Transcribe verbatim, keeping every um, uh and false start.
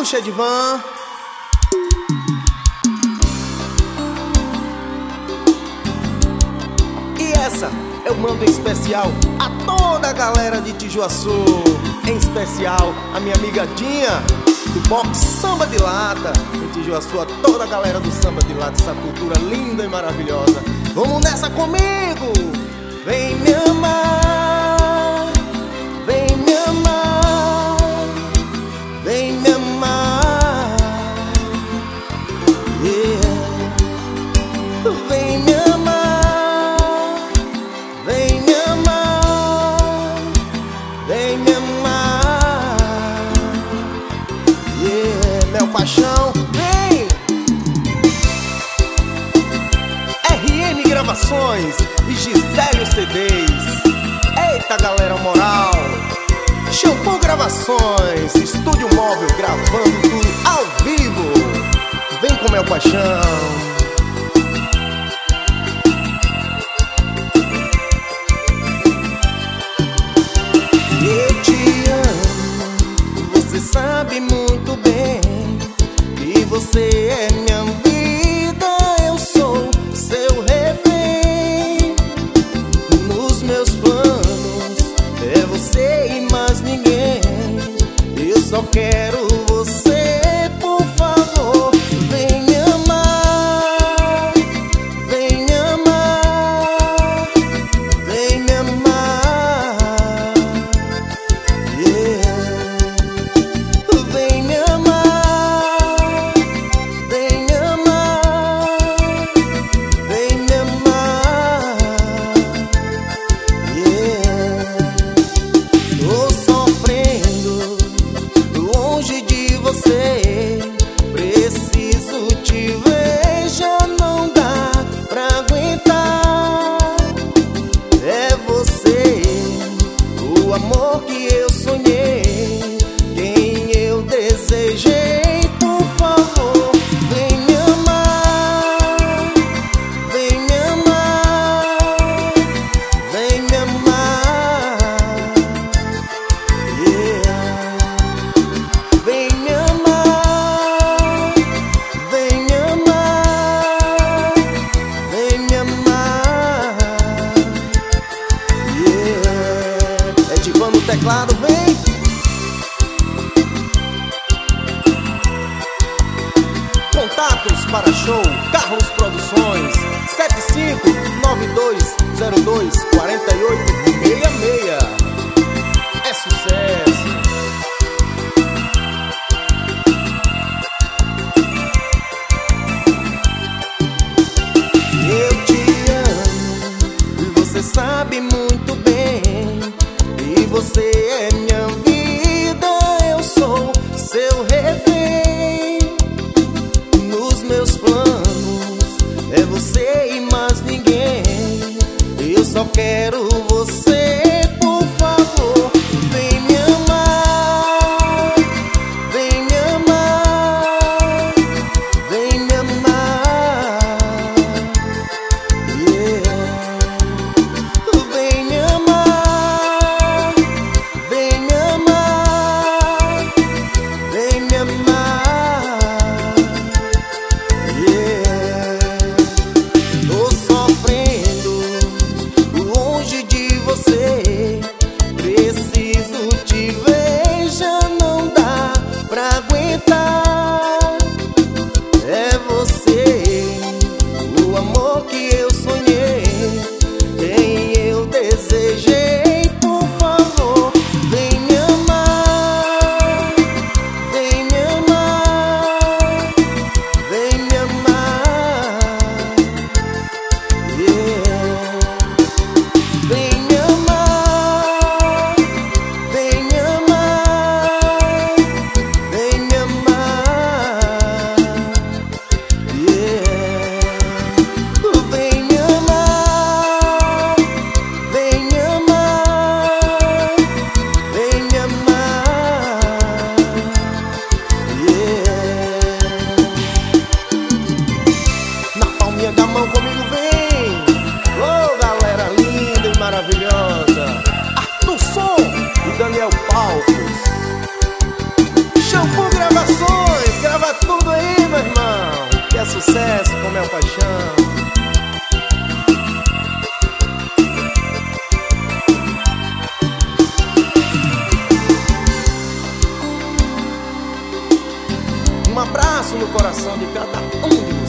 Puxa, Edvan. E essa eu mando em especial a toda a galera de Tijuaçu, em especial a minha amiga Dinha, do box Samba de Lata, em Tijuaçu, a toda a galera do Samba de Lata, essa cultura linda e maravilhosa. Vamos nessa comigo! Vem me amar, vem me amar, vem me amar, yeah. Vem me amar, vem me amar, vem me amar, yeah. Meu paixão, vem! R M Gravações e Gisélio C Ds. Eita, galera moral! Shampoo Gravações, estúdio móvel, gravando tudo ao vivo. Vem com meu paixão. Eu te amo, você sabe muito bem que você é minha vida, eu sou seu refém. Nos meus planos é você e mais ninguém. Eu só quero você, por favor. Vem me amar, vem me amar, vem me amar, yeah. Vem me amar, vem me amar, vem me amar, yeah. Tô sofrendo longe de você, preciso te ver, já não dá pra aguentar. É você, o amor que eu sonhei, quem eu desejei, por favor. Vem me amar, vem me amar, vem me amar, yeah. Vem me amar, vem me amar, vem me amar, yeah. Edvan no teclado, vem. Contatos para show, Carlos Produções, sete cinco nove dois zero dois quatro oito seis seis. É sucesso! Eu te amo e você sabe muito bem, e você é minha vida, eu sou seu refém. Nos meus planos é você e mais ninguém. Eu só quero você, por favor. Vem me amar, vem me amar, vem me amar, yeah. Vem me amar, vem me amar, vem me amar, yeah. Tô sofrendo longe de você, preciso te ver, já não dá pra aguentar. É você, o amor que eu sonhei, quem eu desejei, por favor. Vem me amar, vem me amar, Toca tudo aí, meu irmão, que é sucesso como é o paixão. Um abraço no coração de cada um de